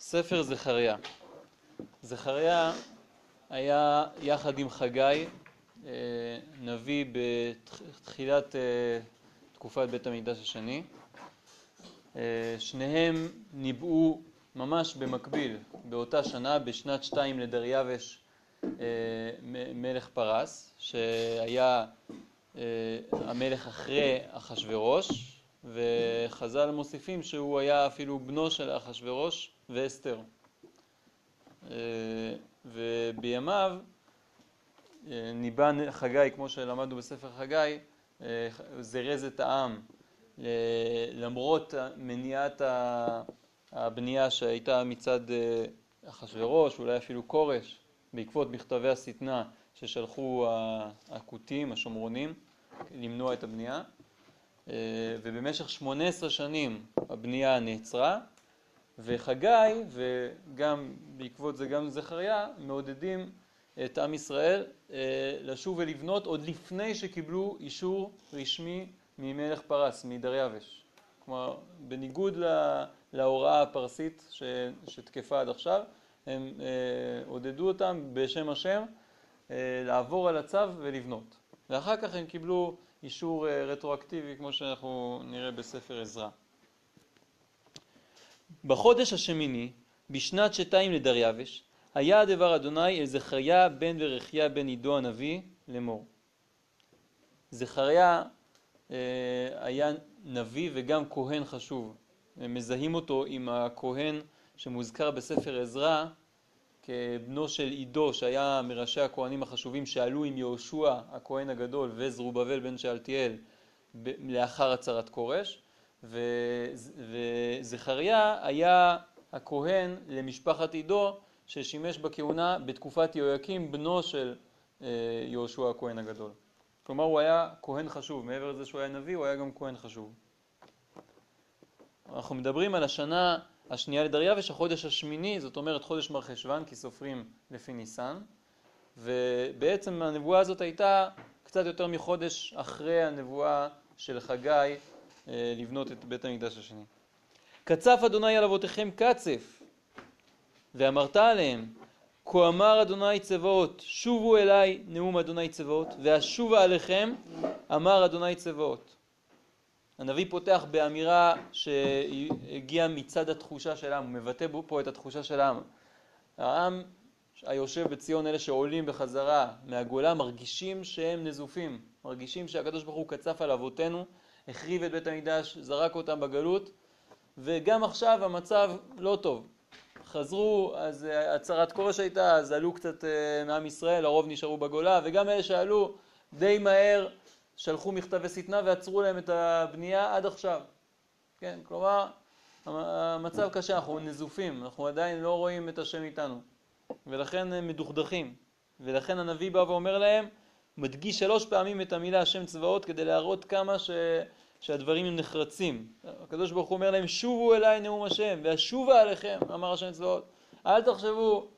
ספר זכריה. זכריה היה יחד עם חגי, נביא בתחילת תקופת בית המקדש השני. שניהם ניבאו ממש במקביל, באותה שנה, בשנת 2 לדריווש מלך פרס, שהיה המלך אחרי אחשוורוש, וחז"ל מוסיפים שהוא היה אפילו בנו של אחשוורוש ואסתר. ובימיו ניבא חגי, כמו שלמדנו בספר חגי, זרז את העם, למרות מניעת הבנייה שהייתה מצד אחשוורוש, אולי אפילו כורש, בעקבות מכתבי השטנה ששלחו הכותים, השומרונים, למנוע את הבנייה. ובמשך 18 שנים הבנייה נעצרה, וחגי וגם בעקבות זה גם זכריה מעודדים את עם ישראל לשוב ולבנות עוד לפני שקיבלו אישור רשמי ממלך פרס, מדריווש. כלומר, בניגוד להוראה הפרסית שתקפה עד עכשיו, הם עודדו אותם בשם השם לעבור על הצו ולבנות. ואחר כך הם קיבלו אישור רטרואקטיבי, כמו שאנחנו נראה בספר עזרא. בחודש השמיני, בשנת 2 לדריווש, היה דבר אדוני אל זכריה בן ברכיה בן עידו הנביא לאמור. זכריה היה נביא וגם כהן חשוב. מזהים אותו עם הכהן שמוזכר בספר עזרא כבנו של עידו, שהיה מראשי הכהנים החשובים שעלו עם יהושע הכהן הגדול וזרובבל בן שאלתיאל לאחר הצרת כורש. וזכריה היה הכהן למשפחת עידו ששימש בכהונה בתקופת יהויקים, בנו של יהושע הכהן הגדול. כלומר, הוא היה כהן חשוב. מעבר לזה שהוא היה נביא, הוא היה גם כהן חשוב. אנחנו מדברים על השנה השנייה לדריווש, החודש השמיני, זאת אומרת חודש מרחשוון, כי סופרים לפי ניסן. ובעצם הנבואה הזאת הייתה קצת יותר מחודש אחרי הנבואה של חגי לבנות את בית המקדש השני. קצף אדוני על אבותיכם קצף, ואמרת עליהם, כה אמר אדוני צבאות, שובו אליי נאום אדוני צבאות, ואשובה עליכם, אמר אדוני צבאות. הנביא פותח באמירה שהגיעה מצד התחושה של העם, הוא מבטא פה את התחושה של העם. העם היושב בציון, אלה שעולים בחזרה מהגולה, מרגישים שהם נזופים, מרגישים שהקדוש ברוך הוא קצף על אבותינו, החריב את בית המקדש, זרק אותם בגלות, וגם עכשיו המצב לא טוב. חזרו, אז הצרת כורש הייתה, אז עלו קצת מעם ישראל, הרוב נשארו בגולה, וגם אלה שעלו די מהר שלחו מכתבי שטנה ועצרו להם את הבנייה עד עכשיו. כן, כלומר, המצב קשה, אנחנו נזופים, אנחנו עדיין לא רואים את השם איתנו, ולכן הם מדוכדכים. ולכן הנביא בא ואומר להם, מדגיש 3 פעמים את המילה השם צבאות כדי להראות כמה שהדברים הם נחרצים. הקדוש ברוך הוא אומר להם, שובו אליי נאום השם, ואשובה עליכם, אמר השם צבאות. אל תחשבו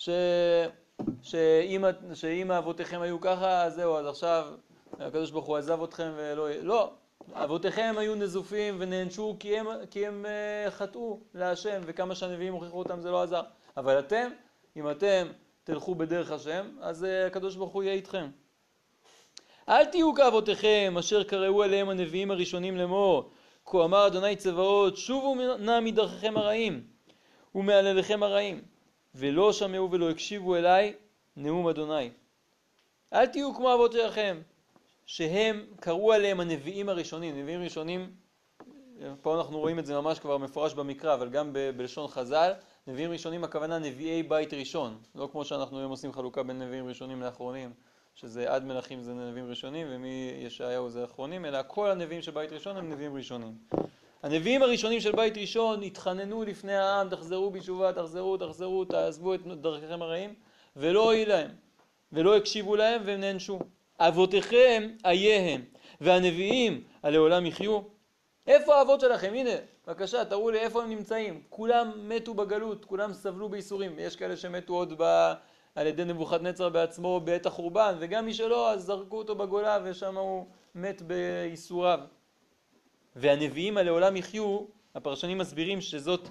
שאם אבותיכם היו ככה, אז זהו, אז עכשיו הקדוש ברוך הוא עזב אתכם ולא... לא, אבותיכם היו נזופים ונענשו כי הם חטאו להשם, וכמה שהנביאים הוכיחו אותם זה לא עזר. אבל אתם, אם אתם תלכו בדרך השם, אז הקדוש ברוך הוא יהיה איתכם. אל תהיו כאבותיכם אשר קראו עליהם הנביאים הראשונים לאמור, כה אמר אדוני צבאות, שובו נא מדרכיכם הרעים ומעלליכם הרעים, ולא שמעו ולא הקשיבו אליי נאום אדוני. אל תהיו כמו אבותיכם שהם קראו עליהם הנביאים הראשונים. נביאים ראשונים, פה אנחנו רואים את זה ממש כבר מפורש במקרא, אבל גם בלשון חז"ל, נביאים ראשונים הכוונה נביאי בית ראשון, לא כמו שאנחנו היום עושים חלוקה בין נביאים ראשונים לאחרונים, שזה עד מלכים זה נביאים ראשונים ומישעיהו זה אחרונים, אלא כל הנביאים של בית ראשון הם נביאים ראשונים. הנביאים הראשונים של בית ראשון התחננו לפני העם, תחזרו בתשובה, תחזרו, תעזבו את דרכיכם הרעים, ולא הועיל להם, ולא הקשיבו להם והם נענשו. אבותיכם אייהם, והנביאים לעולם יחיו. איפה האבות שלכם? הנה, בבקשה, תראו לי איפה הם נמצאים. כולם מתו בגלות, כולם סבלו בייסורים. יש כאלה שמתו עוד על ידי נבוכדנצר בעצמו בעת החורבן, וגם מי שלא, אז זרקו אותו בגולה ושם הוא מת בייסוריו. והנביאים לעולם יחיו, הפרשנים מסבירים שזאת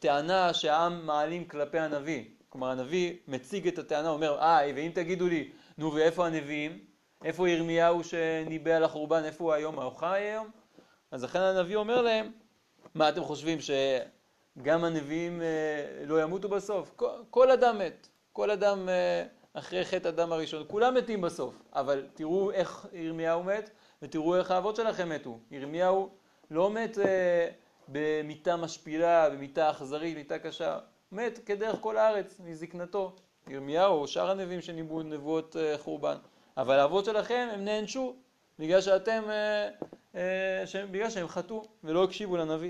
טענה שהעם מעלים כלפי הנביא. כלומר, הנביא מציג את הטענה, אומר, ואם תגידו לי, נו, ואיפה הנביאים? איפה ירמיהו שניבא על החורבן? איפה הוא היום? מה הוא חי היום? אז לכן הנביא אומר להם, מה אתם חושבים, שגם הנביאים לא ימותו בסוף? כל אדם מת. כל אדם אחרי חטא אדם הראשון. כולם מתים בסוף. אבל תראו איך ירמיהו מת, ותראו איך האבות שלכם מתו. ירמיהו לא מת במיטה משפילה, במיטה אכזרית, מיטה קשה. מת כדרך כל הארץ, מזקנתו. ירמיהו או שאר הנביאים שניבאו נבואות חורבן. אבל האבות שלכם הם נענשו, בגלל בגלל שהם חטאו ולא הקשיבו לנביא.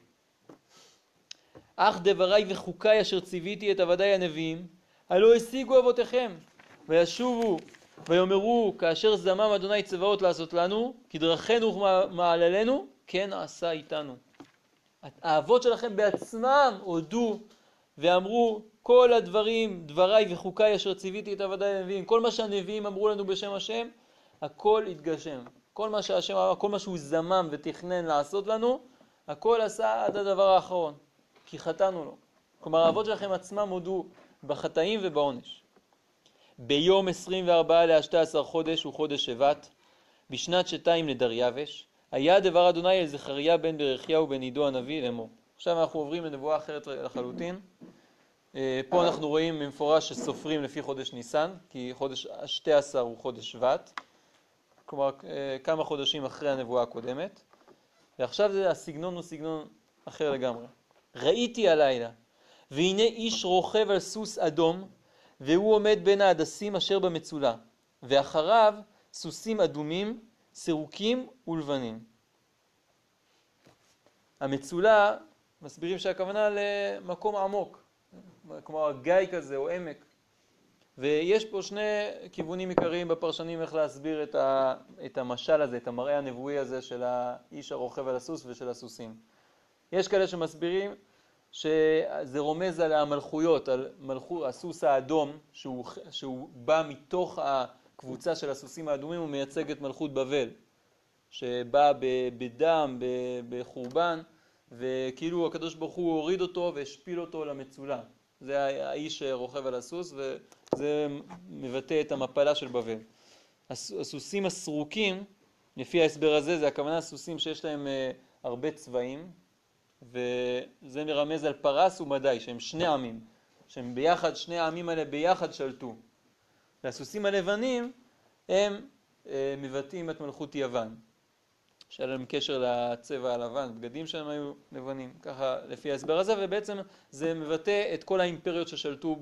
אך דבריי וחוקיי אשר ציוויתי את עבדיי הנביאים, הלא השיגו אבותיכם, וישובו ויאמרו, כאשר זמם אדוני צבאות לעשות לנו, כדרכנו ומעללינו, כן עשה איתנו. האבות שלכם בעצמם הודו ואמרו, כל הדברים, דבריי וחוקיי אשר ציוויתי את עבדיי הנביאים, כל מה שהנביאים אמרו לנו בשם השם, הכל התגשם. כל מה שהשם אמר, כל מה שהוא זמם ותכנן לעשות לנו, הכל עשה עד הדבר האחרון, כי חטאנו לו. כלומר, האבות שלכם עצמם הודו בחטאים ובעונש. ביום 24 ל-12 חודש הוא חודש שבט, בשנת שתיים לדריווש, היה דבר אדוני אל זכריה בן ברכיהו בן עידו הנביא לאמור. עכשיו אנחנו עוברים לנבואה אחרת לחלוטין. פה אנחנו רואים במפורש שסופרים לפי חודש ניסן, כי חודש 12 הוא חודש שבט, כלומר כמה חודשים אחרי הנבואה הקודמת. ועכשיו הסגנון הוא סגנון אחר לגמרי. ראיתי הלילה, והנה איש רוכב על סוס אדום, והוא עומד בין ההדסים אשר במצולה, ואחריו סוסים אדומים, סירוקים ולבנים. המצולה, מסבירים שהכוונה למקום עמוק, כמו גיא כזה או עמק. ויש פה שני כיוונים עיקריים בפרשנים איך להסביר את המשל הזה, את המראה הנבואי הזה של האיש הרוכב על הסוס ושל הסוסים. יש כאלה שמסבירים שזה רומז על המלכויות, על הסוס האדום, שהוא בא מתוך הקבוצה של הסוסים האדומים, הוא מייצג את מלכות בבל, שבא בדם, בחורבן, וכאילו הקדוש ברוך הוא הוריד אותו והשפיל אותו למצולה. זה האיש רוכב על הסוס, וזה מבטא את המפלה של בבל. הסוסים הסרוקים, לפי ההסבר הזה, זה הכוונה הסוסים שיש להם הרבה צבעים, וזה מרמז על פרס ומדי, שהם שני עמים, שהם ביחד, שני העמים האלה ביחד שלטו. והסוסים הלבנים הם מבטאים את מלכות יוון, שהיה להם קשר לצבע הלבן, בגדים שלהם היו לבנים, ככה לפי ההסבר הזה, ובעצם זה מבטא את כל האימפריות ששלטו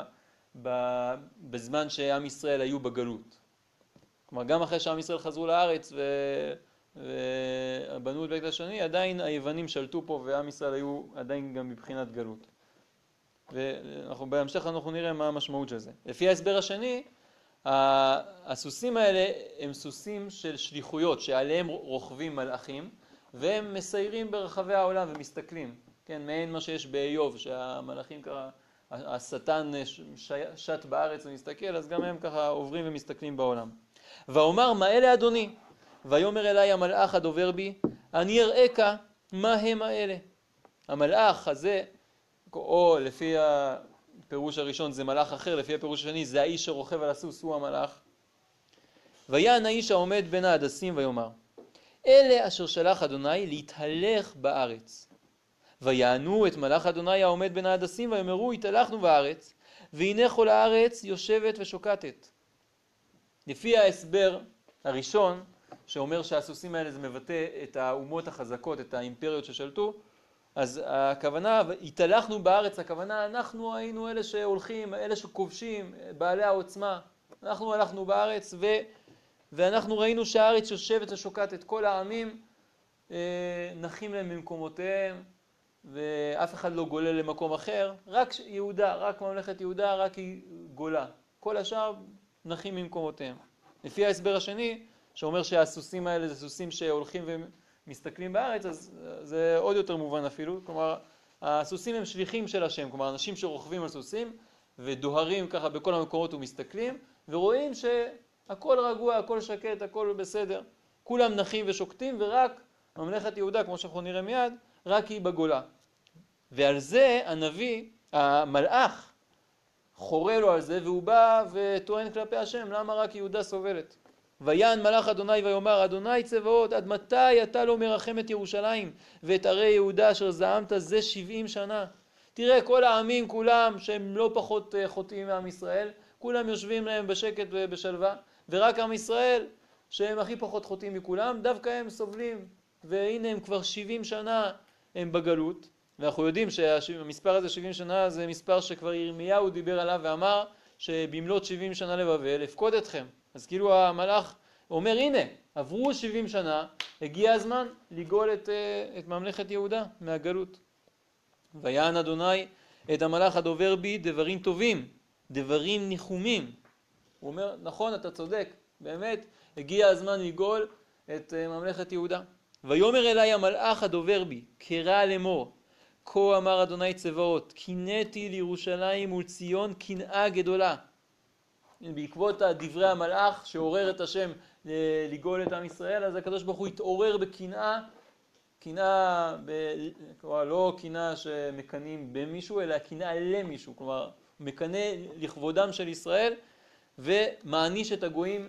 בזמן שעם ישראל היו בגלות. כלומר, גם אחרי שעם ישראל חזרו לארץ ובנו את בית השני, עדיין היוונים שלטו פה ועם ישראל היו עדיין גם מבחינת גלות. ובהמשך אנחנו נראה מה המשמעות של זה. לפי ההסבר השני, הסוסים האלה הם סוסים של שליחויות שעליהם רוכבים מלאכים, והם מסיירים ברחבי העולם ומסתכלים. כן, מעין מה שיש באיוב, שהמלאכים ככה, השטן שט בארץ ומסתכל, אז גם הם ככה עוברים ומסתכלים בעולם. ואומר, מה אלה אדוני? ויאמר אליי המלאך הדובר בי, אני אראך מה הם האלה. המלאך הזה, או לפי הפירוש הראשון זה מלאך אחר, לפי הפירוש השני זה האיש שרוכב על הסוס, הוא המלאך. ויען האיש העומד בין ההדסים ויאמר, אלה אשר שלח אדוני להתהלך בארץ. ויענו את מלאך אדוני העומד בין ההדסים ויאמרו, התהלכנו בארץ, והנה כל הארץ יושבת ושוקטת. לפי ההסבר הראשון, שאומר שהסוסים האלה זה מבטא את האומות החזקות, את האימפריות ששלטו, אז הכוונה, התהלכנו בארץ, הכוונה, אנחנו היינו אלה שהולכים, אלה שכובשים, בעלי העוצמה. אנחנו הלכנו בארץ ואנחנו ראינו שהארץ יושבת ושוקטת. כל העמים נחים להם במקומותיהם, ואף אחד לא גולה למקום אחר. רק יהודה, רק ממלכת יהודה, רק היא גולה. כל השאר נחים במקומותיהם. לפי ההסבר השני, שאומר שהסוסים האלה זה סוסים שהולכים ומסתכלים בארץ, אז זה עוד יותר מובן אפילו. כלומר, הסוסים הם שליחים של השם, כלומר, אנשים שרוכבים על סוסים ודוהרים ככה בכל המקומות ומסתכלים, ורואים שהכל רגוע, הכל שקט, הכל בסדר. כולם נחים ושוקטים, ורק ממלכת יהודה, כמו שאנחנו נראה מיד, רק היא בגולה. ועל זה הנביא, המלאך, חורה לו על זה, והוא בא וטוען כלפי השם, למה רק יהודה סובלת? ויען מלאך אדוני ויאמר, אדוני צבאות, עד מתי אתה לא מרחם את ירושלים ואת ערי יהודה אשר זעמת זה 70 שנה? תראה, כל העמים כולם שהם לא פחות חוטאים מעם ישראל, כולם יושבים להם בשקט ובשלווה, ורק עם ישראל שהם הכי פחות חוטאים מכולם, דווקא הם סובלים, והנה הם כבר 70 שנה הם בגלות, ואנחנו יודעים שהמספר הזה 70 שנה זה מספר שכבר ירמיהו דיבר עליו ואמר שבמלאת 70 שנה לבבל אפקוד אתכם. אז כאילו המלאך אומר, הנה, עברו 70 שנה, הגיע הזמן לגאול את ממלכת יהודה מהגלות. ויען אדוני את המלאך הדובר בי דברים טובים, דברים ניחומים. הוא אומר, נכון, אתה צודק, באמת הגיע הזמן לגאול את ממלכת יהודה. ויאמר אליי המלאך הדובר בי, קרא לאמור, כה אמר אדוני צבאות, קינאתי לירושלים ולציון קנאה גדולה. בעקבות דברי המלאך שעורר את השם לגאול את עם ישראל, אז הקדוש ברוך הוא התעורר בקנאה, קנאה, כלומר לא קנאה שמקנים במישהו, אלא קנאה למישהו, כלומר מקנה לכבודם של ישראל, ומעניש את הגויים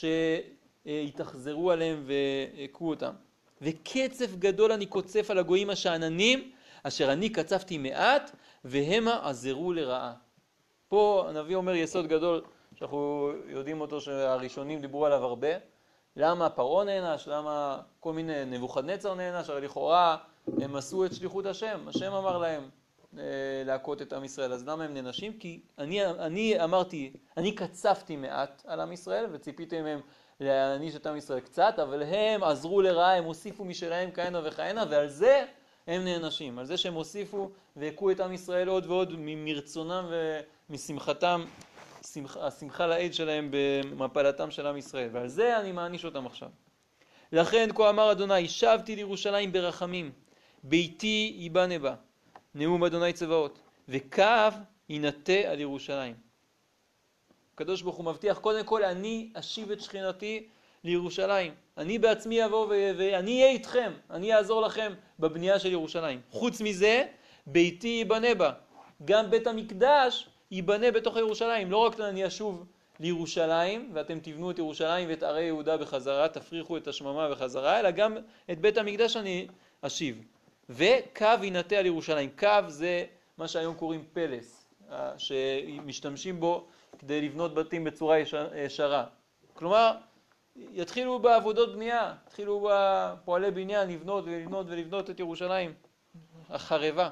שהתאכזרו עליהם והכו אותם. וקצף גדול אני קוצף על הגויים השאננים, אשר אני קצפתי מעט, והמה עזרו לרעה. פה הנביא אומר יסוד גדול, שאנחנו יודעים אותו שהראשונים דיברו עליו הרבה. למה פרעה נענש? למה כל מיני נבוכדנצר נענש? הרי לכאורה הם עשו את שליחות השם. השם אמר להם להכות את עם ישראל. אז למה הם נענשים? כי אני אמרתי, אני קצפתי מעט על עם ישראל, וציפיתי מהם להעניש את עם ישראל קצת, אבל הם עזרו לרעה, הם הוסיפו משלהם כהנה וכהנה, ועל זה הם נענשים. על זה שהם הוסיפו והכו את עם ישראל עוד ועוד מרצונם ומשמחתם, השמחה לעיד שלהם במפלתם של עם ישראל, ועל זה אני מעניש אותם עכשיו. לכן כה אמר אדוני, שבתי לירושלים ברחמים, ביתי ייבנה בה, נאום אדוני צבאות, וקו ינטה על ירושלים. הקדוש ברוך הוא מבטיח, קודם כל אני אשיב את שכינתי לירושלים. אני בעצמי אבוא ואני אהיה איתכם, אני אעזור לכם בבנייה של ירושלים. חוץ מזה, ביתי ייבנה בה. גם בית המקדש ייבנה בתוך ירושלים. לא רק אני אשוב לירושלים, ואתם תבנו את ירושלים ואת ערי יהודה בחזרה, תפריחו את השממה בחזרה, אלא גם את בית המקדש אני אשיב. וקו ינטה על ירושלים. קו זה מה שהיום קוראים פלס, שמשתמשים בו כדי לבנות בתים בצורה ישרה. כלומר, יתחילו בעבודות בנייה, יתחילו בפועלי בניין לבנות ולבנות ולבנות את ירושלים החרבה.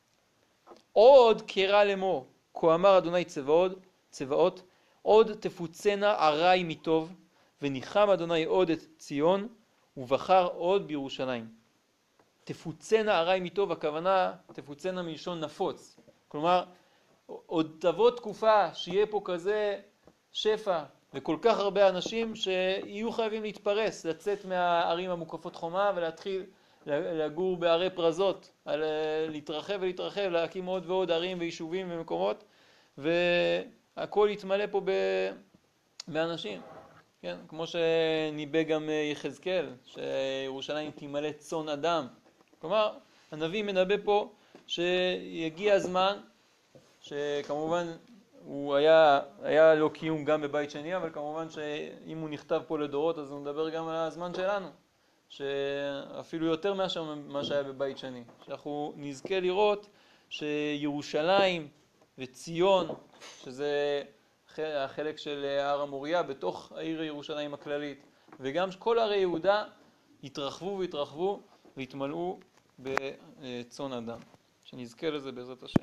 עוד קרא לאמור, כה אמר אדוני צבאות, עוד תפוצנה ערי מטוב, וניחם אדוני עוד את ציון, ובחר עוד בירושלים. תפוצנה ערי מטוב, הכוונה תפוצנה מלשון נפוץ. כלומר, עוד תבוא תקופה שיהיה פה כזה שפע וכל כך הרבה אנשים שיהיו חייבים להתפרס, לצאת מהערים המוקפות חומה ולהתחיל לגור בערי פרזות, להתרחב ולהתרחב, להקים עוד ועוד ערים ויישובים ומקומות, והכל יתמלא פה באנשים. כן? כמו שניבא גם יחזקאל, שירושלים תמלא צאן אדם. כלומר, הנביא מנבא פה שיגיע הזמן, שכמובן הוא היה לו קיום גם בבית שני, אבל כמובן שאם הוא נכתב פה לדורות, אז הוא מדבר גם על הזמן שלנו, שאפילו יותר מה שהיה בבית שני. שאנחנו נזכה לראות שירושלים וציון, שזה החלק של הר המוריה בתוך העיר ירושלים הכללית, וגם כל ערי יהודה יתרחבו ויתרחבו ויתמלאו בצאן אדם. שנזכה לזה בעזרת השם.